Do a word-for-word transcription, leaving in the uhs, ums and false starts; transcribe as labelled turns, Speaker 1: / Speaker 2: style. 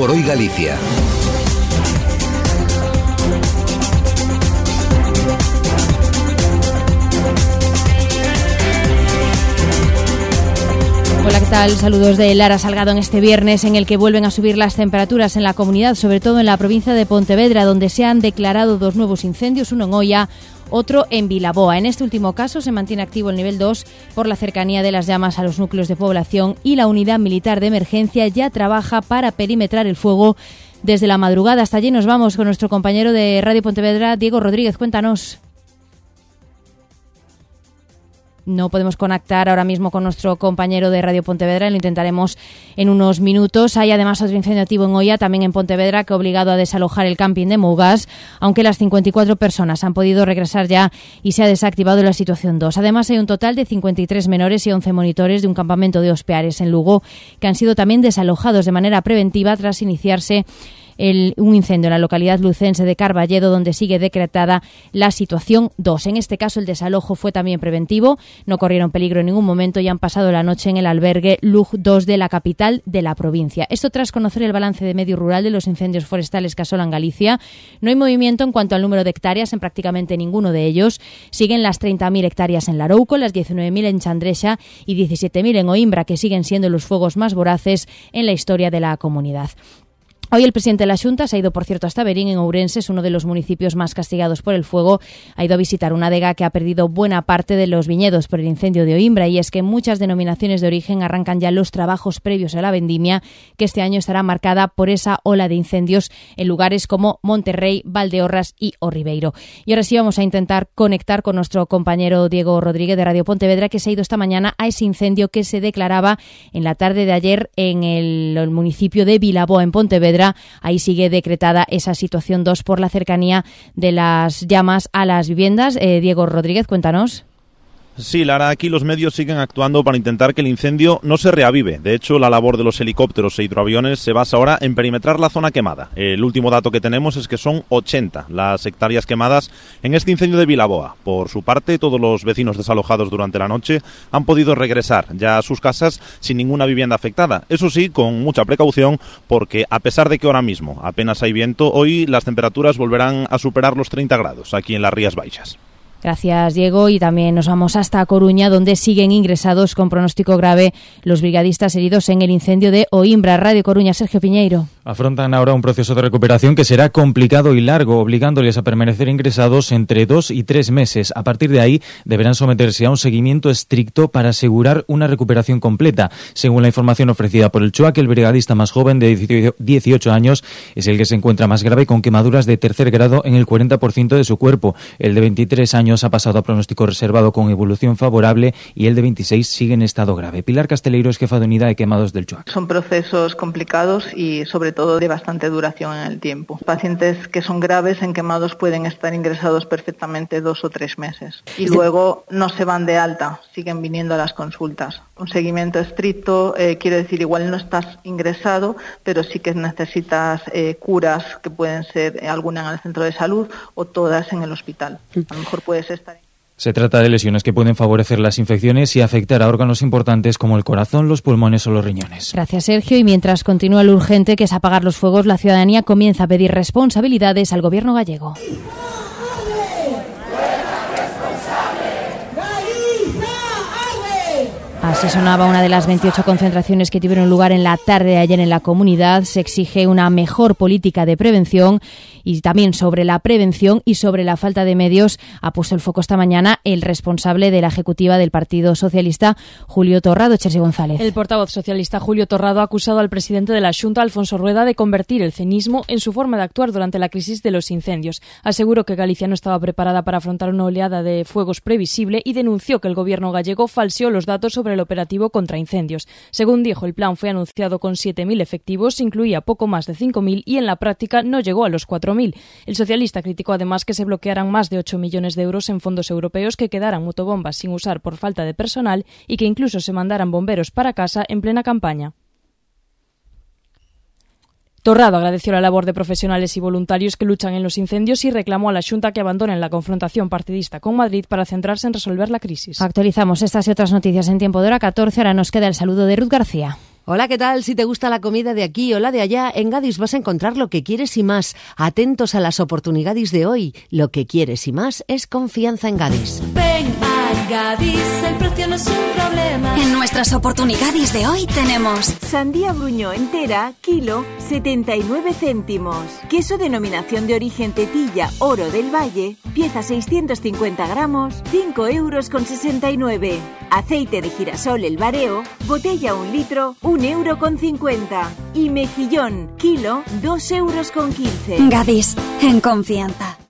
Speaker 1: por Hoy Galicia.
Speaker 2: Hola, ¿qué tal? Saludos de Lara Salgado en este viernes en el que vuelven a subir las temperaturas en la comunidad, sobre todo en la provincia de Pontevedra, donde se han declarado dos nuevos incendios, uno en Oia, otro en Vilaboa. En este último caso se mantiene activo el nivel dos por la cercanía de las llamas a los núcleos de población y la unidad militar de emergencia ya trabaja para perimetrar el fuego desde la madrugada. Hasta allí nos vamos con nuestro compañero de Radio Pontevedra, Diego Rodríguez. Cuéntanos. No podemos conectar ahora mismo con nuestro compañero de Radio Pontevedra, lo intentaremos en unos minutos. Hay además otro incendio activo en Oia, también en Pontevedra, que ha obligado a desalojar el camping de Mougas, aunque las cincuenta y cuatro personas han podido regresar ya y se ha desactivado la situación dos. Además hay un total de cincuenta y tres menores y once monitores de un campamento de Ospeares en Lugo, que han sido también desalojados de manera preventiva tras iniciarse El, un incendio en la localidad lucense de Carballedo, donde sigue decretada la situación dos. En este caso el desalojo fue también preventivo, no corrieron peligro en ningún momento y han pasado la noche en el albergue Lug dos de la capital de la provincia. Esto tras conocer el balance de medio rural de los incendios forestales que asolan Galicia. No hay movimiento en cuanto al número de hectáreas en prácticamente ninguno de ellos. Siguen las treinta mil hectáreas en Larouco, las diecinueve mil en Chandrexa y diecisiete mil en Oimbra, que siguen siendo los fuegos más voraces en la historia de la comunidad. Hoy el presidente de la Xunta se ha ido, por cierto, hasta Berín, en Ourense, es uno de los municipios más castigados por el fuego. Ha ido a visitar una adega que ha perdido buena parte de los viñedos por el incendio de Oimbra, y es que muchas denominaciones de origen arrancan ya los trabajos previos a la vendimia, que este año estará marcada por esa ola de incendios en lugares como Monterrey, Valdeorras y O Ribeiro. Y ahora sí vamos a intentar conectar con nuestro compañero Diego Rodríguez de Radio Pontevedra, que se ha ido esta mañana a ese incendio que se declaraba en la tarde de ayer en el, el municipio de Vilaboa, en Pontevedra. Ahí sigue decretada esa situación dos por la cercanía de las llamas a las viviendas. Eh, Diego Rodríguez, cuéntanos.
Speaker 3: Sí, Lara, aquí los medios siguen actuando para intentar que el incendio no se reavive. De hecho, la labor de los helicópteros e hidroaviones se basa ahora en perimetrar la zona quemada. El último dato que tenemos es que son ochenta las hectáreas quemadas en este incendio de Vilaboa. Por su parte, todos los vecinos desalojados durante la noche han podido regresar ya a sus casas sin ninguna vivienda afectada. Eso sí, con mucha precaución, porque a pesar de que ahora mismo apenas hay viento, hoy las temperaturas volverán a superar los treinta grados aquí en las Rías Baixas.
Speaker 2: Gracias, Diego. Y también nos vamos hasta Coruña, donde siguen ingresados con pronóstico grave los brigadistas heridos en el incendio de Oimbra. Radio Coruña, Sergio Piñeiro.
Speaker 4: Afrontan ahora un proceso de recuperación que será complicado y largo, obligándoles a permanecer ingresados entre dos y tres meses. A partir de ahí deberán someterse a un seguimiento estricto para asegurar una recuperación completa. Según la información ofrecida por el CHUAC, el brigadista más joven de dieciocho años es el que se encuentra más grave, con quemaduras de tercer grado en el cuarenta por ciento de su cuerpo. El de veintitrés años ha pasado a pronóstico reservado con evolución favorable y el de veintiséis sigue en estado grave. Pilar Casteleiro es jefa de unidad de quemados del CHUAC.
Speaker 5: Son procesos complicados y sobre todo de bastante duración en el tiempo. Pacientes que son graves en quemados pueden estar ingresados perfectamente dos o tres meses y luego no se van de alta, siguen viniendo a las consultas. Un seguimiento estricto eh, quiere decir igual no estás ingresado, pero sí que necesitas eh, curas que pueden ser eh, alguna en el centro de salud o todas en el hospital. A lo mejor puedes estar.
Speaker 4: Se trata de lesiones que pueden favorecer las infecciones y afectar a órganos importantes como el corazón, los pulmones o los riñones.
Speaker 2: Gracias, Sergio. Y mientras continúa lo urgente, que es apagar los fuegos, la ciudadanía comienza a pedir responsabilidades al gobierno gallego. Así sonaba una de las veintiocho concentraciones que tuvieron lugar en la tarde de ayer en la comunidad. Se exige una mejor política de prevención y también sobre la prevención y sobre la falta de medios ha puesto el foco esta mañana el responsable de la ejecutiva del Partido Socialista, Julio Torrado. Chersi González.
Speaker 6: El portavoz socialista Julio Torrado ha acusado al presidente de la Xunta, Alfonso Rueda, de convertir el cinismo en su forma de actuar durante la crisis de los incendios. Aseguró que Galicia no estaba preparada para afrontar una oleada de fuegos previsible y denunció que el gobierno gallego falseó los datos sobre el operativo contra incendios. Según dijo, el plan fue anunciado con siete mil efectivos, incluía poco más de cinco mil y en la práctica no llegó a los cuatro mil. El socialista criticó además que se bloquearan más de ocho millones de euros en fondos europeos, que quedaran motobombas sin usar por falta de personal y que incluso se mandaran bomberos para casa en plena campaña. Torrado agradeció la labor de profesionales y voluntarios que luchan en los incendios y reclamó a la Xunta que abandonen la confrontación partidista con Madrid para centrarse en resolver la crisis.
Speaker 2: Actualizamos estas y otras noticias en tiempo de hora catorce. Ahora nos queda el saludo de Ruth García.
Speaker 1: Hola, ¿qué tal? Si te gusta la comida de aquí o la de allá, en Gadis vas a encontrar lo que quieres y más. Atentos a las oportunidades de hoy. Lo que quieres y más es confianza en Gadis.
Speaker 7: Ven a Gadis, el precio no es un problema.
Speaker 8: En nuestras oportunidades de hoy tenemos
Speaker 9: sandía Bruño entera, kilo, setenta y nueve céntimos. Queso denominación de origen Tetilla, Oro del Valle, pieza seiscientos cincuenta gramos, cinco euros con sesenta y nueve. Aceite de girasol El Bareo, botella un litro, un euro con cincuenta. Y mejillón, kilo, dos euros con quince.
Speaker 8: Gadis, en confianza.